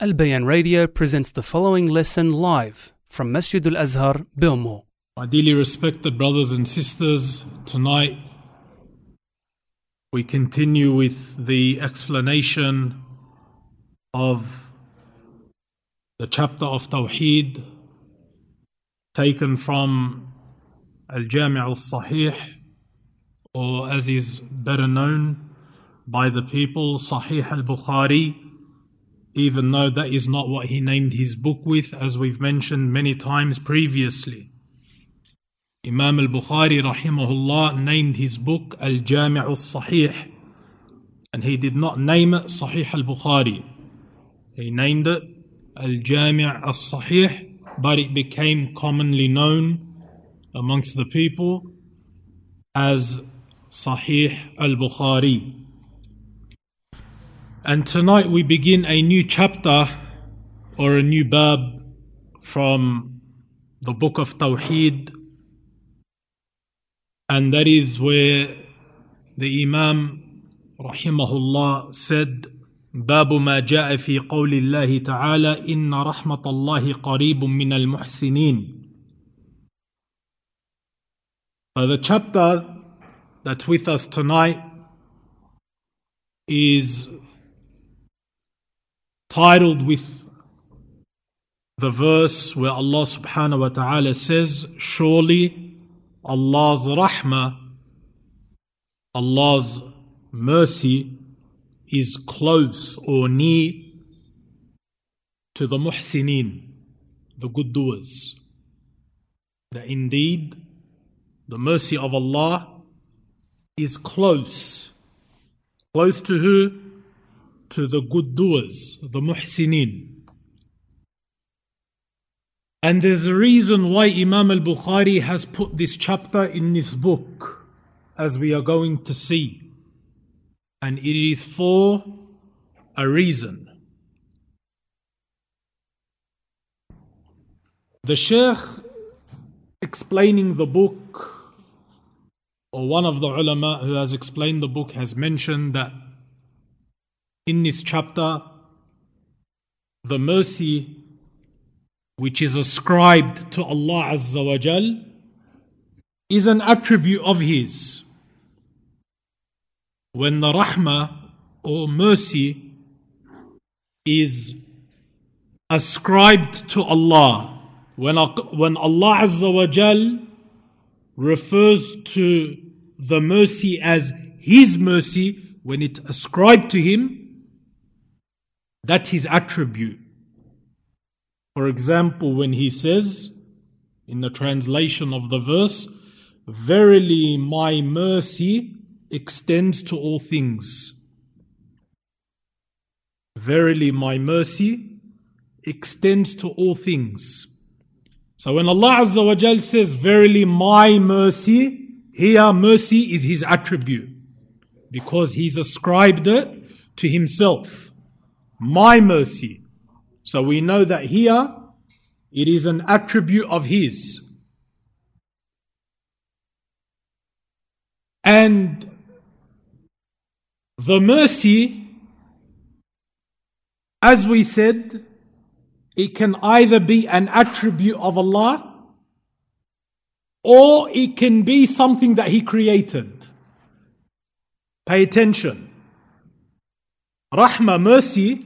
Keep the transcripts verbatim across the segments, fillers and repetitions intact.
Al Bayan Radio presents the following lesson live from Masjid Al Azhar, Bilmo. My dearly respected brothers and sisters, tonight we continue with the explanation of the chapter of Tawheed taken from Al-Jami' Al-Sahih, or as is better known by the people, Sahih Al-Bukhari, even though that is not what he named his book with, as we've mentioned many times previously. Imam Al-Bukhari rahimahullah named his book Al-Jami' Al-Sahih, and he did not name it Sahih Al-Bukhari. He named it Al-Jami' Al-Sahih, but it became commonly known amongst the people as Sahih Al-Bukhari. And tonight we begin a new chapter or a new bab from the book of Tawheed, and that is where the Imam rahimahullah said, باب ما جاء في قول الله تعالى إن رحمة الله قريب من المحسنين. So the chapter that's with us tonight is titled with the verse where Allah subhanahu wa ta'ala says, surely Allah's rahmah, Allah's mercy is close or near to the muhsinin, the good doers. That indeed the mercy of Allah is close. Close to who? To the good doers, the muhsinin. And there's a reason why Imam al-Bukhari has put this chapter in this book, as we are going to see. And it is for a reason. The Shaykh explaining the book, or one of the ulama who has explained the book, has mentioned that in this chapter, the mercy which is ascribed to Allah Azza wa Jal is an attribute of His. When the rahmah or mercy is ascribed to Allah, when, when Allah Azza wa Jal refers to the mercy as His mercy, when it's ascribed to Him, that's His attribute. For example, when He says, in the translation of the verse, verily my mercy extends to all things. Verily my mercy extends to all things. So when Allah Azza wa Jal says, verily my mercy, here mercy is His attribute, because He's ascribed it to Himself. My mercy. So we know that here it is an attribute of His. And the mercy, as we said, it can either be an attribute of Allah or it can be something that He created. Pay attention. Rahmah, mercy,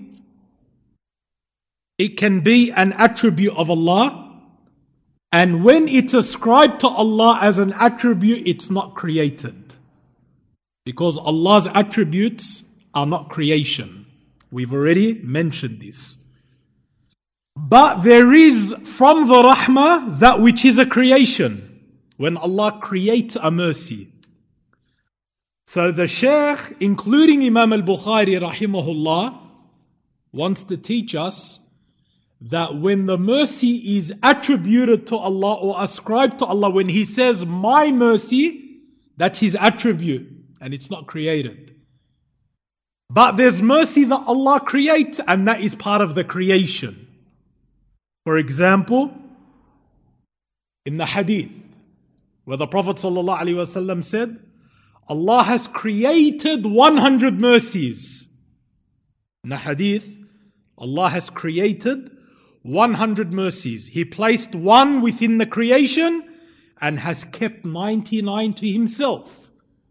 it can be an attribute of Allah, and when it's ascribed to Allah as an attribute, it's not created. Because Allah's attributes are not creation. We've already mentioned this. But there is from the rahmah that which is a creation, when Allah creates a mercy. So the Shaykh, including Imam al-Bukhari rahimahullah, wants to teach us that when the mercy is attributed to Allah or ascribed to Allah, when He says, my mercy, that's His attribute and it's not created. But there's mercy that Allah creates, and that is part of the creation. For example, in the hadith, where the Prophet ﷺ said, Allah has created one hundred mercies. In the hadith, Allah has created one hundred mercies. He placed one within the creation and has kept ninety-nine to himself.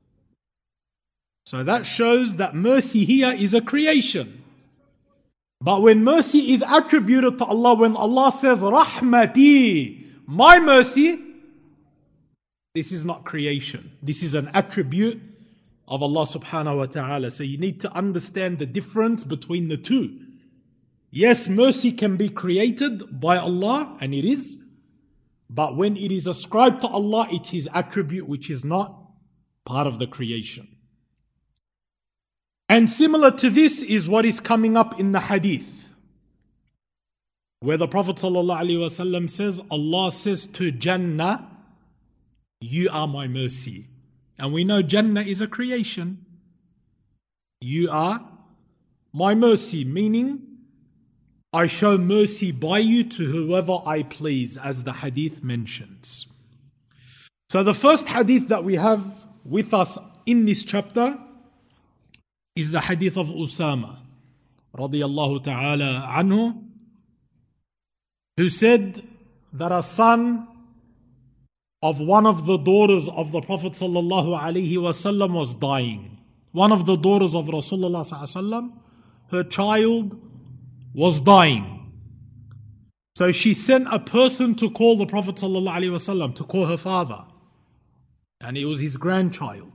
So that shows that mercy here is a creation. But when mercy is attributed to Allah, when Allah says, Rahmati, my mercy, this is not creation. This is an attribute of Allah subhanahu wa ta'ala. So you need to understand the difference between the two. Yes, mercy can be created by Allah, and it is. But when it is ascribed to Allah, it's His attribute which is not part of the creation. And similar to this is what is coming up in the hadith, where the Prophet ﷺ says, Allah says to Jannah, you are my mercy. And we know Jannah is a creation. You are my mercy, meaning I show mercy by you to whoever I please, as the hadith mentions. So the first hadith that we have with us in this chapter is the hadith of Usama radiyallahu ta'ala anhu, who said that a son of one of the daughters of the Prophet sallallahu alaihi wasallam was dying. One of the daughters of Rasulullah sallallahu alaihi wasallam, her child was dying. So she sent a person to call the Prophet sallallahu alaihi wasallam, to call her father, and it was his grandchild.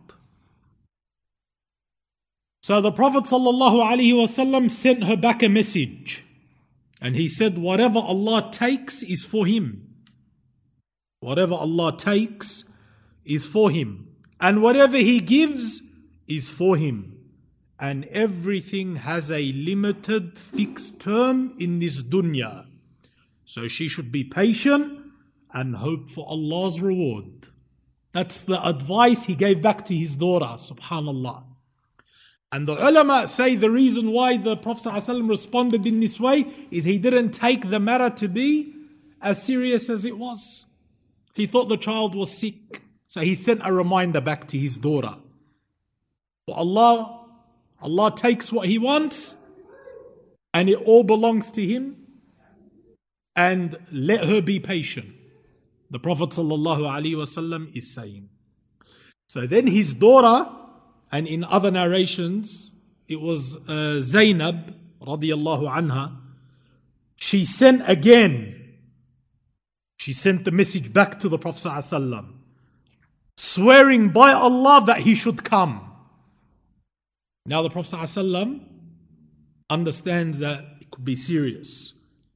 So the Prophet sallallahu alaihi wasallam sent her back a message, and he said, whatever Allah takes is for him. Whatever Allah takes is for him, and whatever He gives is for him. And everything has a limited, fixed term in this dunya. So she should be patient and hope for Allah's reward. That's the advice he gave back to his daughter, subhanallah. And the ulama say the reason why the Prophet ﷺ responded in this way is he didn't take the matter to be as serious as it was. He thought the child was sick, so he sent a reminder back to his daughter. For Allah, Allah takes what He wants, and it all belongs to Him, and let her be patient. The Prophet ﷺ is saying. So then his daughter, and in other narrations, it was uh, Zainab radiyallahu anha, she sent again. She sent the message back to the Prophet ﷺ, swearing by Allah that he should come. Now the Prophet ﷺ understands that it could be serious.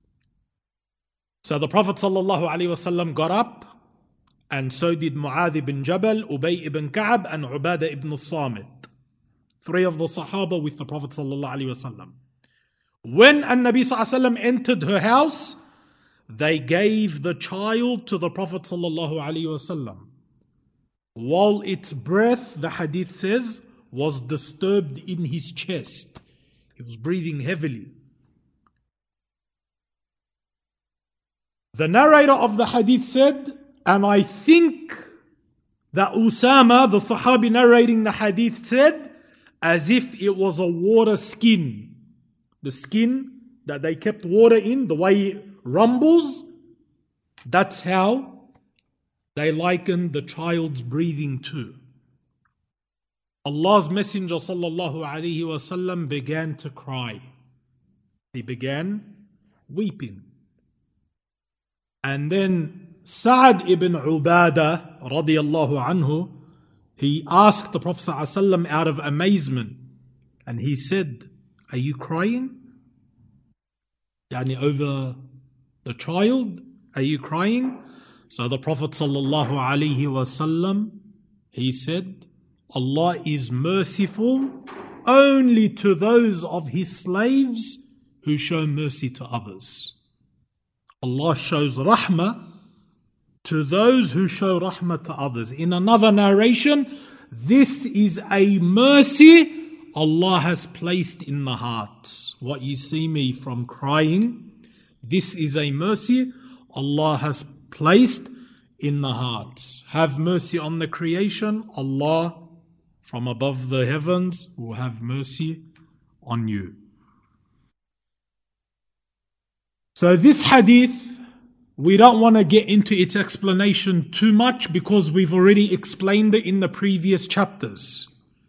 So the Prophet ﷺ got up, and so did Mu'adh ibn Jabal, Ubay ibn Ka'ab, and Ubadah ibn Samit. Three of the Sahaba with the Prophet ﷺ. When An-Nabi ﷺ entered her house, they gave the child to the Prophet ﷺ, while its breath, the hadith says, was disturbed in his chest. He was breathing heavily. The narrator of the hadith said, and I think that Usama, the Sahabi narrating the hadith, said, as if it was a water skin. The skin that they kept water in, the way it rumbles, that's how they likened the child's breathing to. Allah's Messenger sallallahu alaihi wasallam began to cry. He began weeping. And then Sa'ad ibn Ubadah radiyallahu anhu, he asked the Prophet ﷺ out of amazement, and he said, are you crying? Yani over the child, are you crying? So the Prophet ﷺ, he said, Allah is merciful only to those of His slaves who show mercy to others. Allah shows rahmah to those who show rahmah to others. In another narration, this is a mercy Allah has placed in the hearts. What you see me from crying, this is a mercy Allah has placed in the hearts. Have mercy on the creation. Allah from above the heavens will have mercy on you. So this hadith, we don't want to get into its explanation too much because we've already explained it in the previous chapters.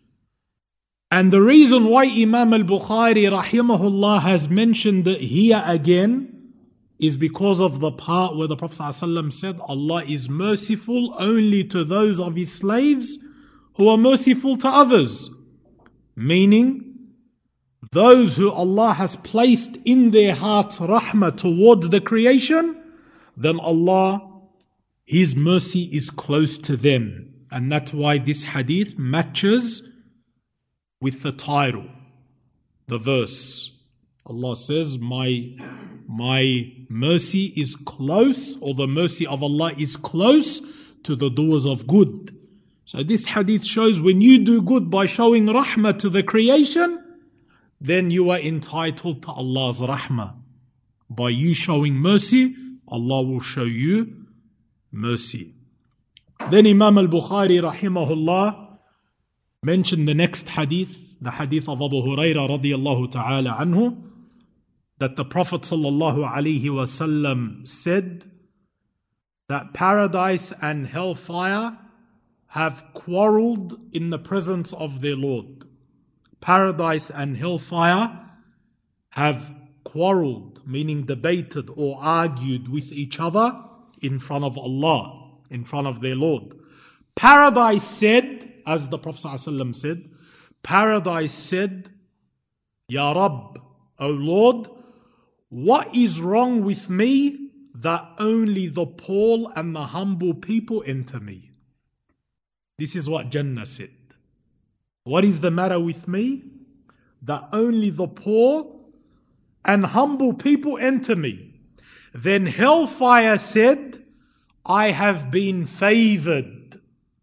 And the reason why Imam al-Bukhari rahimahullah has mentioned it here again is because of the part where the Prophet ﷺ said Allah is merciful only to those of his slaves who are merciful to others. Meaning, those who Allah has placed in their hearts rahmah towards the creation, then Allah, His mercy is close to them. And that's why this hadith matches with the title, the verse. Allah says, my, my mercy is close, or the mercy of Allah is close to the doers of good. So this hadith shows when you do good by showing rahmah to the creation, then you are entitled to Allah's rahmah. By you showing mercy, Allah will show you mercy. Then Imam al-Bukhari rahimahullah mentioned the next hadith, the hadith of Abu Hurairah radiyallahu ta'ala anhu, that the Prophet sallallahu alaihi wasallam said that paradise and hellfire have quarreled in the presence of their Lord. Paradise and hellfire have quarreled, meaning debated or argued with each other in front of Allah, in front of their Lord. Paradise said, as the Prophet ﷺ said, Paradise said, Ya Rabb, O Lord, what is wrong with me that only the poor and the humble people enter me? This is what Jannah said. What is the matter with me that only the poor and humble people enter me? Then hellfire said, I have been favored.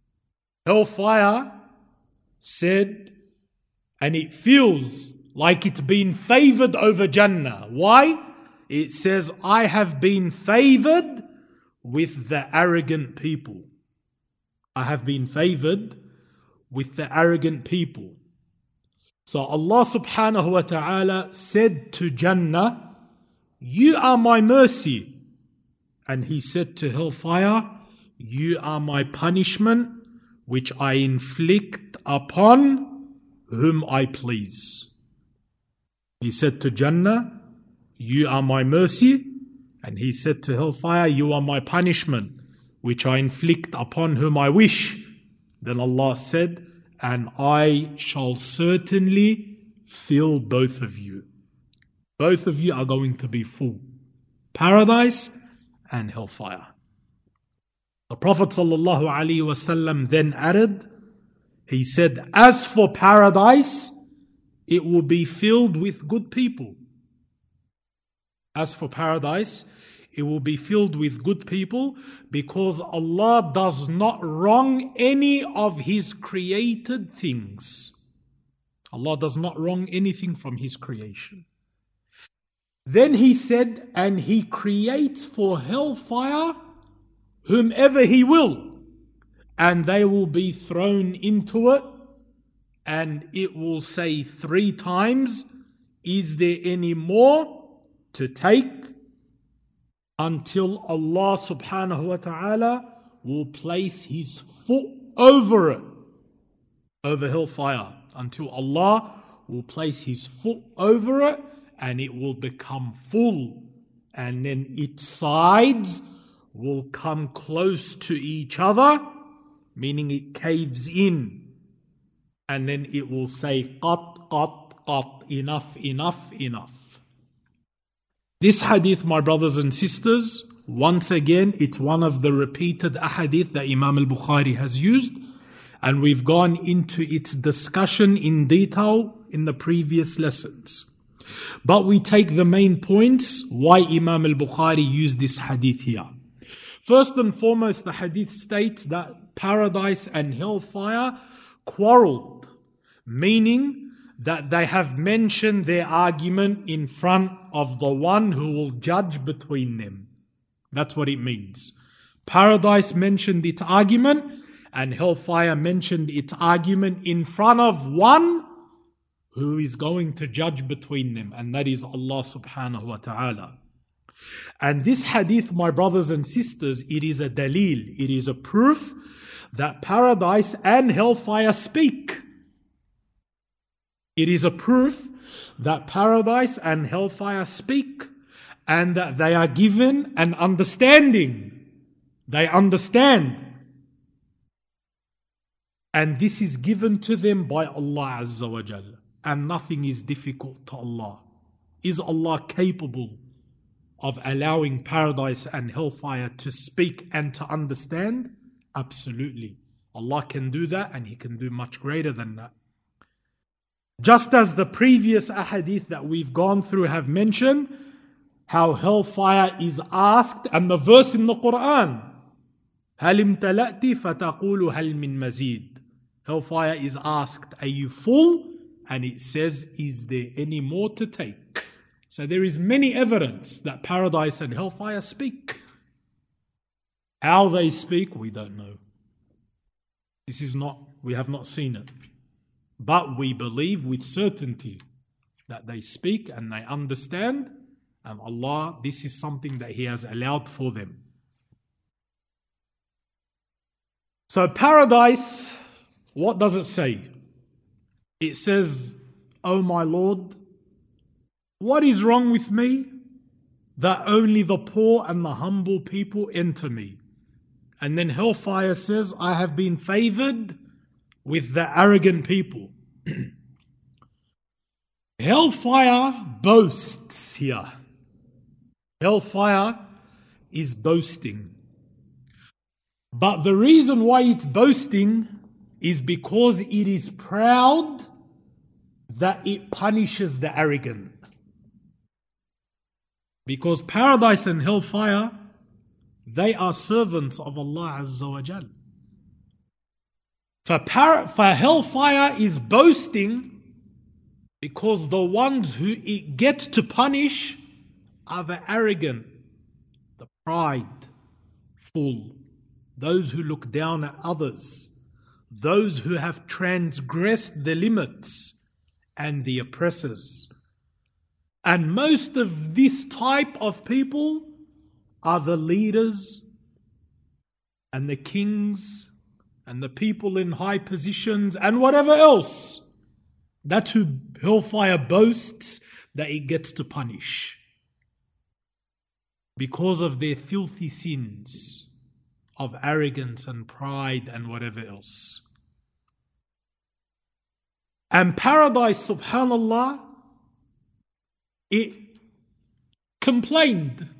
Hellfire said, and it feels like it's been favored over Jannah. Why? It says, I have been favored with the arrogant people. I have been favored with the arrogant people. So Allah subhanahu wa ta'ala said to Jannah, you are my mercy. And He said to hellfire, you are my punishment, which I inflict upon whom I please. He said to Jannah, you are my mercy. And He said to hellfire, you are my punishment, which I inflict upon whom I wish. Then Allah said, and I shall certainly fill both of you. Both of you are going to be full. Paradise and hellfire. The Prophet ﷺ then added, he said, as for paradise, it will be filled with good people. As for paradise, it will be filled with good people because Allah does not wrong any of His created things. Allah does not wrong anything from His creation. Then He said, and He creates for hellfire whomever He will, and they will be thrown into it, and it will say three times, is there any more to take? Until Allah subhanahu wa ta'ala will place His foot over it, over hellfire, until Allah will place His foot over it and it will become full, and then its sides will come close to each other, meaning it caves in, and then it will say qat, qat, qat, enough, enough, enough. This hadith, my brothers and sisters, once again, it's one of the repeated ahadith that Imam al-Bukhari has used, and we've gone into its discussion in detail in the previous lessons. But we take the main points why Imam al-Bukhari used this hadith here. First and foremost, the hadith states that paradise and hellfire quarreled, meaning that they have mentioned their argument in front of the one who will judge between them. That's what it means. Paradise mentioned its argument, and hellfire mentioned its argument in front of one who is going to judge between them, and that is Allah subhanahu wa ta'ala. And this hadith, my brothers and sisters, it is a dalil, it is a proof that paradise and hellfire speak. It is a proof that paradise and hellfire speak and that they are given an understanding. They understand. And this is given to them by Allah Azza wa Jal. And nothing is difficult to Allah. Is Allah capable of allowing paradise and hellfire to speak and to understand? Absolutely. Allah can do that, and He can do much greater than that. Just as the previous ahadith that we've gone through have mentioned, how hellfire is asked, and the verse in the Quran, هَلْ امْتَلَأْتِ فَتَقُولُ هَلْ مِن مَزِيدٍ. Hellfire is asked, are you full? And it says, is there any more to take? So there is many evidence that paradise and hellfire speak. How they speak, we don't know. This is not, we have not seen it. But we believe with certainty that they speak and they understand, and Allah, this is something that He has allowed for them. So paradise, what does it say? It says, "O my Lord, what is wrong with me that only the poor and the humble people enter me?" And then hellfire says, "I have been favored with the arrogant people." Hellfire boasts here. Hellfire is boasting. But the reason why it's boasting is because it is proud that it punishes the arrogant. Because paradise and hellfire, they are servants of Allah Azza wa Jal. For, par- for hellfire is boasting because the ones who it gets to punish are the arrogant, the prideful, those who look down at others, those who have transgressed the limits, and the oppressors. And most of this type of people are the leaders and the kings and the people in high positions and whatever else. That's who hellfire boasts that it gets to punish because of their filthy sins of arrogance and pride and whatever else. And paradise, subhanallah, it complained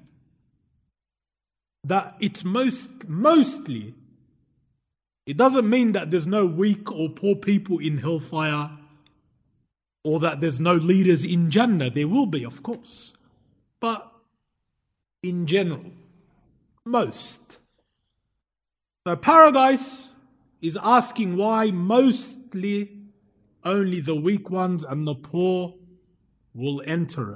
that it's most, mostly, it doesn't mean that there's no weak or poor people in hellfire or that there's no leaders in Jannah. There will be, of course. But in general, most. So paradise is asking why mostly only the weak ones and the poor will enter it.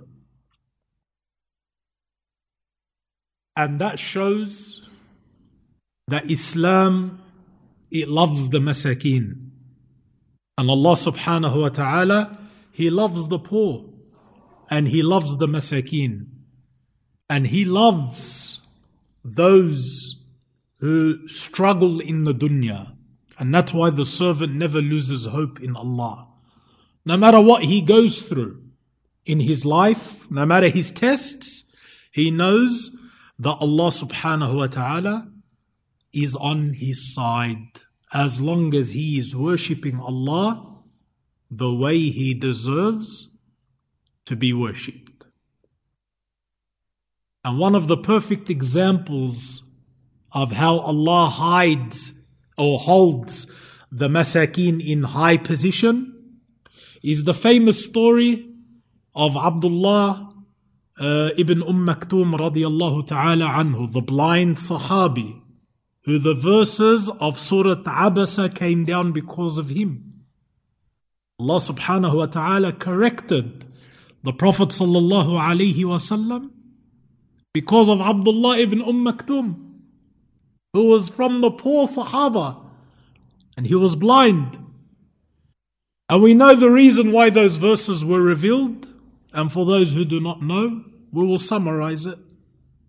And that shows that Islam, it loves the masakin. And Allah subhanahu wa ta'ala, He loves the poor. And He loves the masakin. And He loves those who struggle in the dunya. And that's why the servant never loses hope in Allah. No matter what he goes through in his life, no matter his tests, he knows that Allah subhanahu wa ta'ala is on his side as long as he is worshipping Allah the way he deserves to be worshipped. And one of the perfect examples of how Allah hides or holds the masakin in high position is the famous story of Abdullah uh, ibn Umm Maktoum radiyallahu ta'ala anhu, the blind Sahabi, who the verses of Surah Abasa came down because of him. Allah subhanahu wa ta'ala corrected the Prophet sallallahu alayhi wa sallam because of Abdullah ibn Umm Maktoum, who was from the poor Sahaba, and he was blind. And we know the reason why those verses were revealed, and for those who do not know, we will summarize it.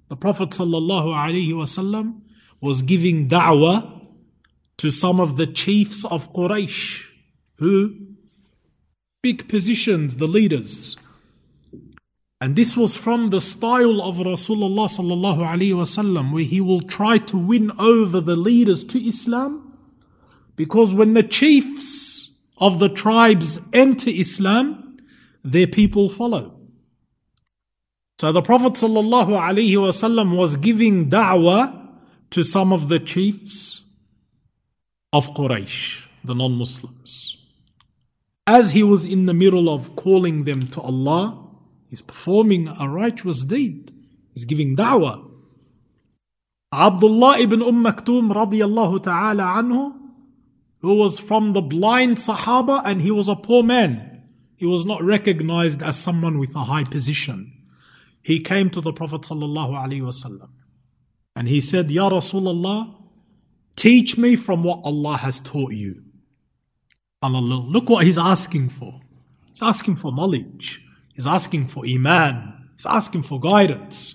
the Prophet sallallahu alaihi wasallam was giving da'wah to some of the chiefs of Quraysh, who big positions, the leaders. And this was from the style of Rasulullah sallallahu alaihi wasallam, where he will try to win over the leaders to Islam, because when the chiefs of the tribes enter Islam, their people follow. So the Prophet sallallahu alaihi wasallam was giving da'wah to some of the chiefs of Quraysh, the non-Muslims. As he was in the middle of calling them to Allah, he's performing a righteous deed. He's giving da'wah. Abdullah ibn Umm Maktoum radiyallahu ta'ala anhu, who was from the blind Sahaba, and he was a poor man. He was not recognized as someone with a high position. He came to the Prophet sallallahu alaihi wasallam and he said, Ya Rasulullah, teach me from what Allah has taught you. Allah, look what he's asking for. He's asking for knowledge. He's asking for iman. He's asking for guidance.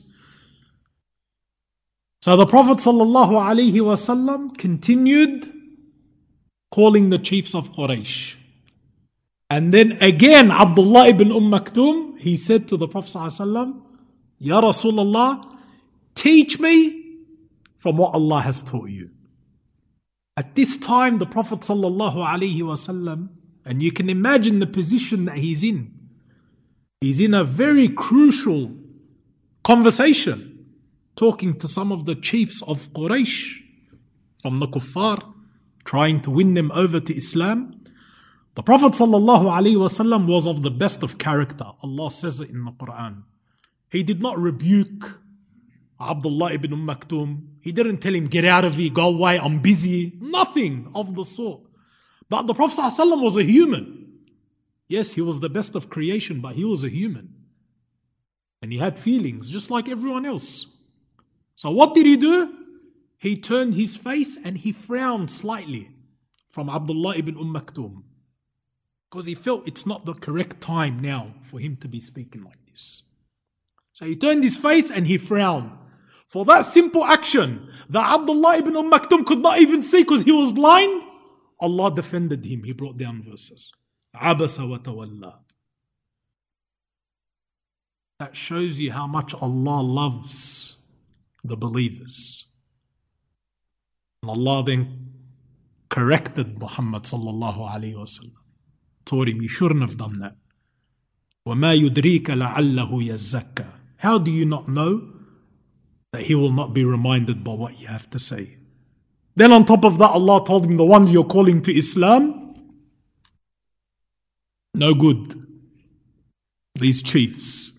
So the Prophet sallallahu alaihi wasallam continued calling the chiefs of Quraysh. And then again, Abdullah ibn Umm Maktoum, he said to the Prophet sallallahu alaihi wasallam, Ya Rasulullah, teach me from what Allah has taught you. At this time, the Prophet sallallahu alaihi wasallam, and you can imagine the position that he's in. He's in a very crucial conversation, talking to some of the chiefs of Quraysh from the kuffar, trying to win them over to Islam. The Prophet sallallahu alaihi wasallam was of the best of character. Allah says it in the Quran. He did not rebuke Abdullah ibn Umm Maktoum. He didn't tell him, get out of here, go away, I'm busy. Nothing of the sort. But the Prophet ﷺ was a human. Yes, he was the best of creation, but he was a human. And he had feelings just like everyone else. So what did he do? He turned his face and he frowned slightly from Abdullah ibn Umm Maktoum, because he felt it's not the correct time now for him to be speaking like this. So he turned his face and he frowned. For that simple action that Abdullah ibn Umm Maktoum could not even see because he was blind, Allah defended him. He brought down verses. Abasa wa tawalla. That shows you how much Allah loves the believers. And Allah then corrected Muhammad sallallahu alayhi wa sallam. Told him, you shouldn't have done that. وَمَا يُدْرِيكَ لَعَلَّهُ يَزَّكَّى. How do you not know that he will not be reminded by what you have to say? Then on top of that, Allah told him, the ones you're calling to Islam, no good. These chiefs,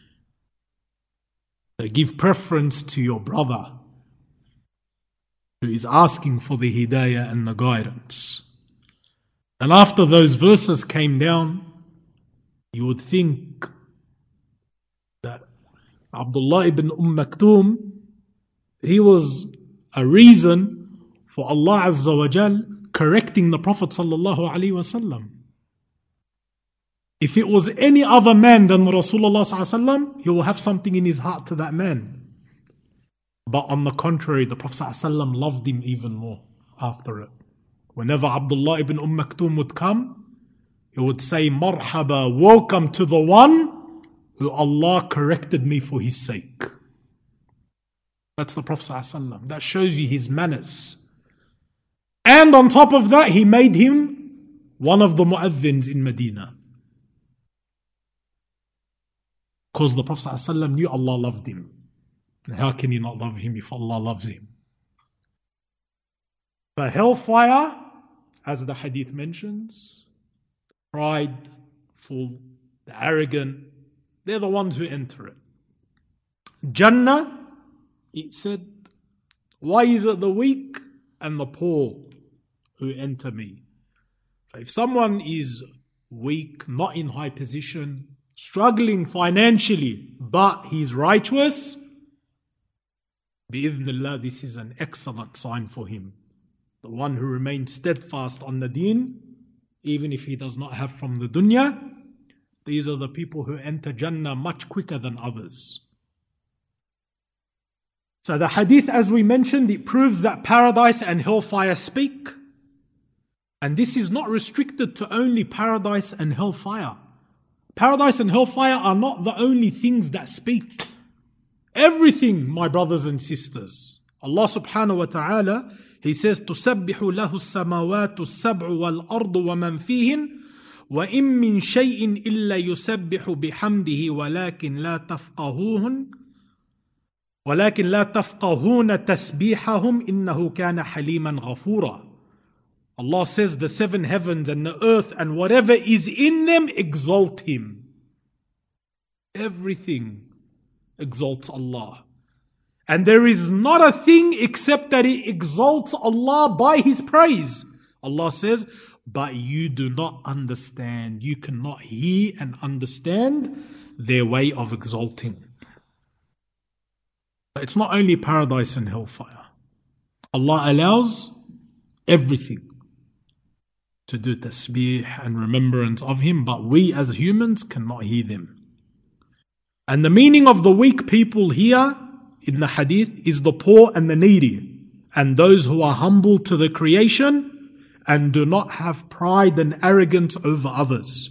they give preference to your brother who is asking for the hidayah and the guidance. And after those verses came down, you would think that Abdullah ibn Umm Maktoum, he was a reason for Allah Azza wa Jal correcting the Prophet sallallahu alaihi wasallam. If it was any other man than Rasulullah sallallahu alaihi wasallam, he will have something in his heart to that man. But on the contrary, the Prophet sallallahu alaihi wasallam loved him even more after it. Whenever Abdullah ibn Umm Maktoum would come, he would say, Marhaba, welcome to the one who Allah corrected me for his sake. That's the Prophet ﷺ. That shows you his manners. And on top of that, he made him one of the mu'adhins in Medina. Because the Prophet ﷺ knew Allah loved him. And how can you not love him if Allah loves him? The hellfire, as the hadith mentions, prideful, the arrogant, they're the ones who enter it. Jannah, it said, why is it the weak and the poor who enter me? So if someone is weak, not in high position, struggling financially, but he's righteous, bi'idhnillah, this is an excellent sign for him. The one who remains steadfast on the deen, even if he does not have from the dunya, these are the people who enter Jannah much quicker than others. So the hadith, as we mentioned, it proves that paradise and hellfire speak. And this is not restricted to only paradise and hellfire. Paradise and hellfire are not the only things that speak. Everything, my brothers and sisters. Allah subhanahu wa ta'ala, He says, تُسَبِّحُ لَهُ السَّمَوَاتُ السَّبْعُ وَالْأَرْضُ وَمَنْ فِيهِنْ وَإِن مِّن شَيْءٍ إِلَّا يُسَبِّحُ بِحَمْدِهِ وَلَكِنْ لَا تَفْقَهُونَ وَلَكِنْ لَا تَفْقَهُونَ تَسْبِيحَهُمْ إِنَّهُ كَانَ حَلِيمًا غَفُورًا. Allah says the seven heavens and the earth and whatever is in them exalt Him. Everything exalts Allah. And there is not a thing except that it exalts Allah by His praise. Allah says, but you do not understand. You cannot hear and understand their way of exalting. But it's not only paradise and hellfire. Allah allows everything to do tasbih and remembrance of Him, but we as humans cannot hear them. And the meaning of the weak people here in the hadith is the poor and the needy, and those who are humble to the creation and do not have pride and arrogance over others.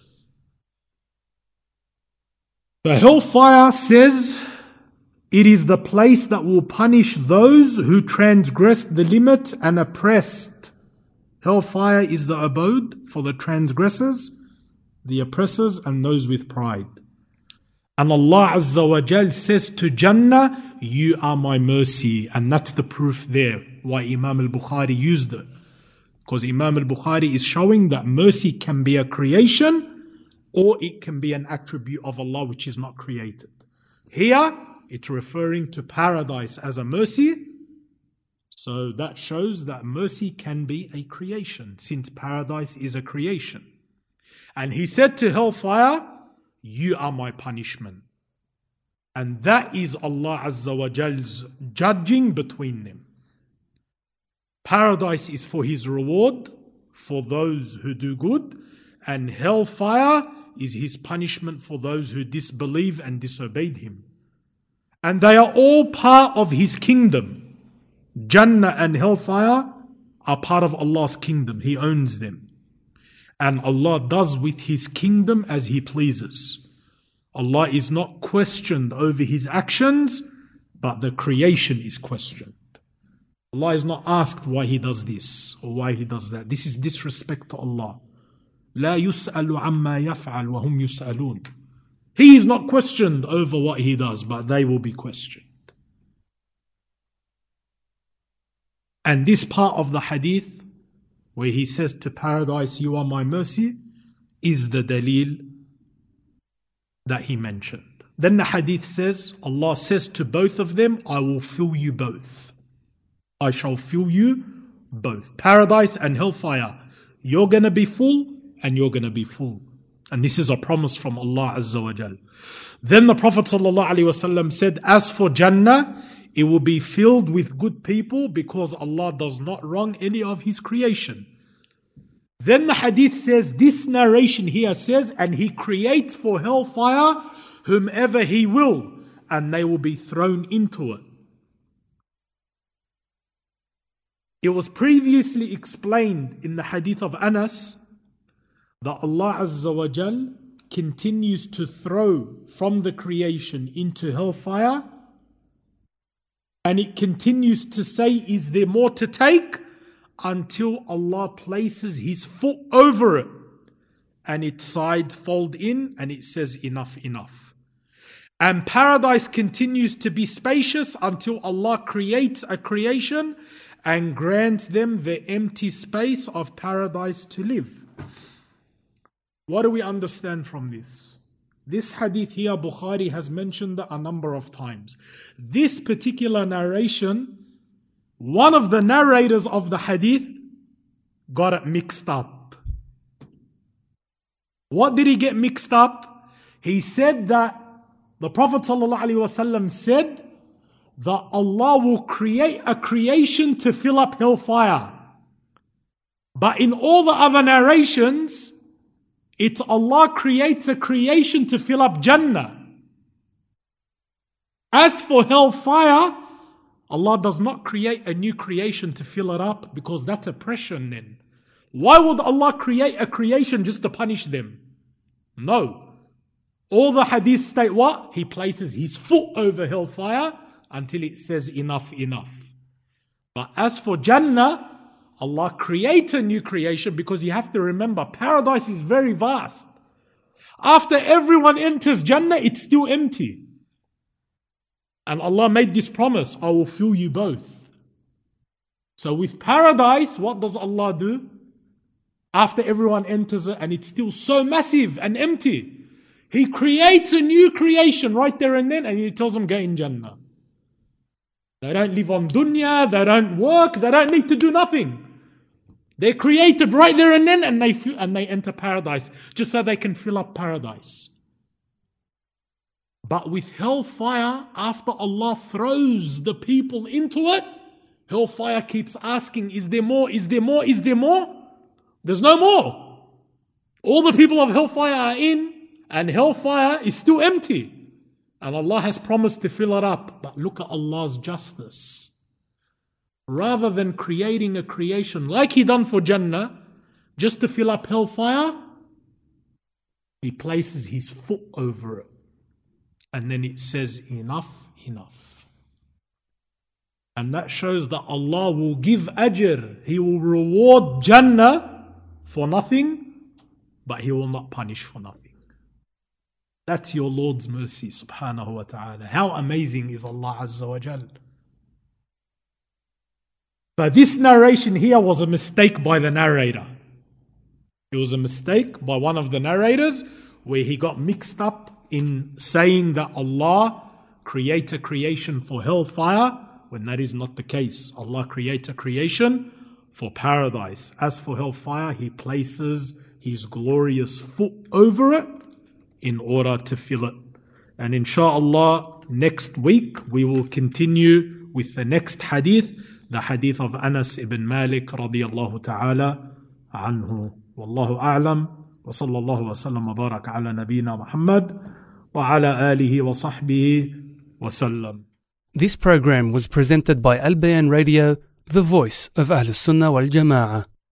The hellfire says it is the place that will punish those who transgressed the limit and oppressed. Hellfire is the abode for the transgressors, the oppressors, and those with pride. And Allah Azza wa Jal says to Jannah, you are my mercy. And that's the proof there why Imam al-Bukhari used it. Because Imam al-Bukhari is showing that mercy can be a creation or it can be an attribute of Allah which is not created. Here, it's referring to paradise as a mercy. So that shows that mercy can be a creation, since paradise is a creation. And he said to hellfire, you are my punishment. And that is Allah Azza wa Jal's judging between them. Paradise is for His reward, for those who do good, and hellfire is His punishment for those who disbelieve and disobeyed Him. And they are all part of His kingdom. Jannah and hellfire are part of Allah's kingdom. He owns them. And Allah does with His kingdom as He pleases. Allah is not questioned over His actions, but the creation is questioned. Allah is not asked why He does this or why He does that. This is disrespect to Allah. لا يسأل عما يفعل وهم يسألون. He is not questioned over what He does, but they will be questioned. And this part of the hadith, where He says to paradise, you are my mercy, is the dalil that He mentioned. Then the hadith says, Allah says to both of them, I will fill you both. I shall fill you both. Paradise and hellfire. You're going to be full and you're going to be full. And this is a promise from Allah Azza wa Jal. Then the Prophet sallallahu alaihi wasallam said, as for Jannah, it will be filled with good people because Allah does not wrong any of His creation. Then the hadith says, this narration here says, and He creates for hellfire whomever He will, and they will be thrown into it. It was previously explained in the hadith of Anas that Allah Azza wa Jal continues to throw from the creation into hellfire, and it continues to say, is there more to take? Until Allah places His foot over it and its sides fold in and it says enough, enough. And paradise continues to be spacious until Allah creates a creation and grants them the empty space of paradise to live. What do we understand from this? This hadith here, Bukhari has mentioned a number of times. This particular narration, one of the narrators of the hadith got it mixed up. What did he get mixed up? He said that the Prophet ﷺ said that Allah will create a creation to fill up hellfire. But in all the other narrations, it's Allah creates a creation to fill up Jannah. As for hellfire, Allah does not create a new creation to fill it up, because that's oppression then. Why would Allah create a creation just to punish them? No. All the hadiths state what? He places his foot over hellfire until it says enough, enough. But as for Jannah, Allah creates a new creation, because you have to remember, paradise is very vast. After everyone enters Jannah, it's still empty. And Allah made this promise, I will fill you both. So with paradise, what does Allah do? After everyone enters it and it's still so massive and empty, He creates a new creation right there and then, and He tells them, go in Jannah. They don't live on dunya, they don't work, they don't need to do nothing. They're created right there and then, and they and they enter paradise just so they can fill up paradise. But with hellfire, after Allah throws the people into it, hellfire keeps asking, is there more, is there more, is there more? There's no more. All the people of hellfire are in, and hellfire is still empty. And Allah has promised to fill it up. But look at Allah's justice. Rather than creating a creation like He done for Jannah, just to fill up hellfire, He places His foot over it. And then it says, enough, enough. And that shows that Allah will give ajr. He will reward Jannah for nothing, but He will not punish for nothing. That's your Lord's mercy, subhanahu wa ta'ala. How amazing is Allah Azza wa Jal. But this narration here was a mistake by the narrator. It was a mistake by one of the narrators where he got mixed up in saying that Allah creates a creation for hellfire, when that is not the case. Allah creates a creation for paradise. As for hellfire, He places His glorious foot over it in order to fill it. And inshallah, next week we will continue with the next hadith, the hadith of Anas ibn Malik radiyallahu ta'ala anhu. Wallahu a'lam. Wa sallallahu wa sallam wa barak ala nabina Muhammad wa ala alihi wa sahbihi wa sallam. This program was presented by Al Bayan Radio, the voice of Ahlus Sunnah wal Jama'ah.